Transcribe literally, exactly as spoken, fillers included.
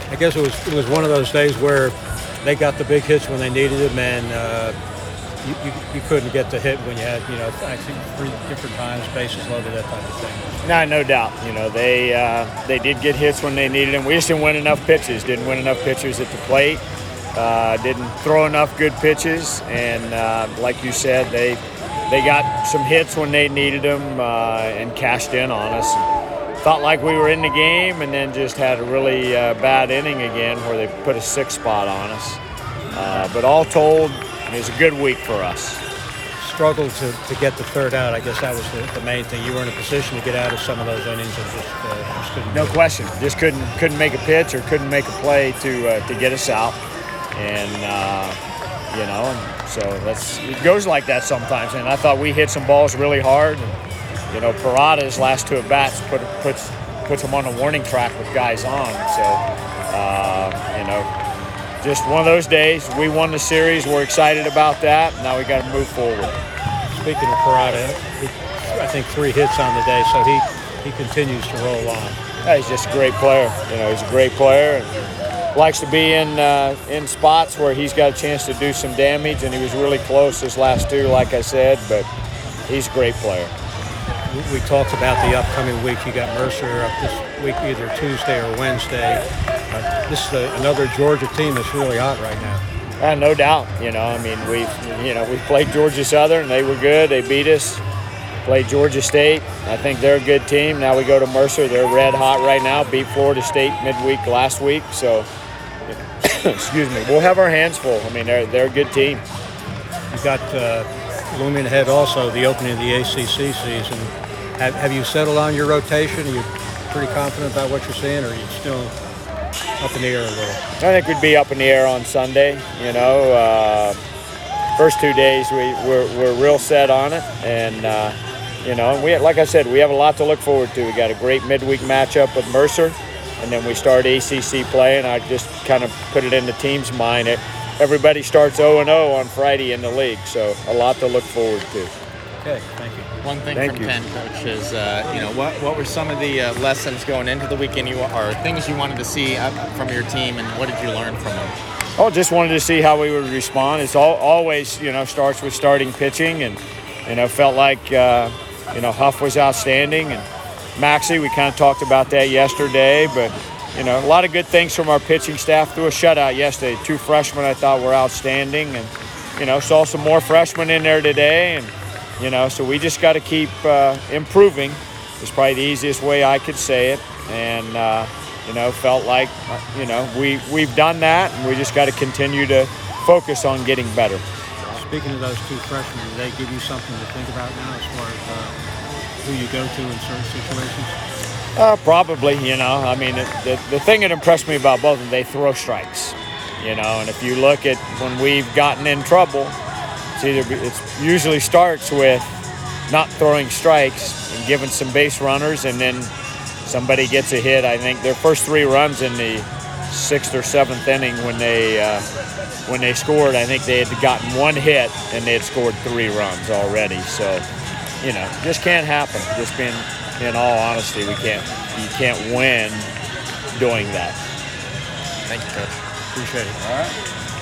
I guess it was it was one of those days where they got the big hits when they needed them, and uh, you, you you couldn't get the hit when you had you know actually three different times, bases loaded, that type of thing. No, no doubt. You know, they uh, they did get hits when they needed them. We just didn't win enough pitches. Didn't win enough pitches at the plate. Uh, didn't throw enough good pitches, and uh, like you said, they they got some hits when they needed them uh, and cashed in on us. Felt like we were in the game, and then just had a really uh, bad inning again where they put a six spot on us. Uh, but all told, it was a good week for us. Struggled to, to get the third out. I guess that was the, the main thing. You were in a position to get out of some of those innings and just, uh, just couldn't. No question. Just couldn't couldn't make a pitch or couldn't make a play to uh, to get us out. And uh, you know, and so that's it goes like that sometimes. And I thought we hit some balls really hard. And, you know, Parada's last two at bats put puts puts him on a warning track with guys on. So uh, you know. Just one of those days. We won the series. We're excited about that. Now we got to move forward. Speaking of Parada, he, I think three hits on the day, so he, he continues to roll on. Yeah, he's just a great player. You know, he's a great player and likes to be in uh, in spots where he's got a chance to do some damage. And he was really close his last two, like I said. But he's a great player. We, we talked about the upcoming week. You got Mercer up this week, either Tuesday or Wednesday. Uh, this is a, another Georgia team that's really hot right now. Uh, no doubt. You know, I mean, we you know we played Georgia Southern. They were good. They beat us. Played Georgia State. I think they're a good team. Now we go to Mercer. They're red hot right now. Beat Florida State midweek last week. So, excuse me. We'll have our hands full. I mean, they're they're a good team. You got uh, looming ahead also the opening of the A C C season. Have, have you settled on your rotation? Are you pretty confident about what you're seeing, or are you still up in the air a little? I think we'd be up in the air on Sunday. You know, uh, first two days we we're, we're real set on it, and uh, you know, and we like I said, we have a lot to look forward to. We got a great midweek matchup with Mercer, and then we start A C C play. And I just kind of put it in the team's mind that everybody starts oh and oh on Friday in the league, so a lot to look forward to. Okay, thank you. One thing Thank from you. Penn, Coach, is uh, you know what what were some of the uh, lessons going into the weekend, you or things you wanted to see uh, from your team, and what did you learn from them? Oh, just wanted to see how we would respond. It's all, always, you know, starts with starting pitching, and you know, felt like uh, you know Huff was outstanding, and Maxie. We kind of talked about that yesterday, but you know, a lot of good things from our pitching staff. Threw a shutout yesterday. Two freshmen I thought were outstanding, and you know, saw some more freshmen in there today, and. You know, so we just got to keep uh, improving. It's probably the easiest way I could say it. And, uh, you know, felt like, you know, we, we've done that, and we just got to continue to focus on getting better. Speaking of those two freshmen, do they give you something to think about now as far as uh, who you go to in certain situations? Uh, probably, you know. I mean, it, the, the thing that impressed me about both of them, they throw strikes, you know. And if you look at when we've gotten in trouble, It's either it's usually starts with not throwing strikes and giving some base runners, and then somebody gets a hit. I think their first three runs in the sixth or seventh inning when they uh, when they scored, I think they had gotten one hit and they had scored three runs already. So, you know, just can't happen. Just being, in all honesty, we can't you can't win doing that. Thank you, Coach. Appreciate it. All right.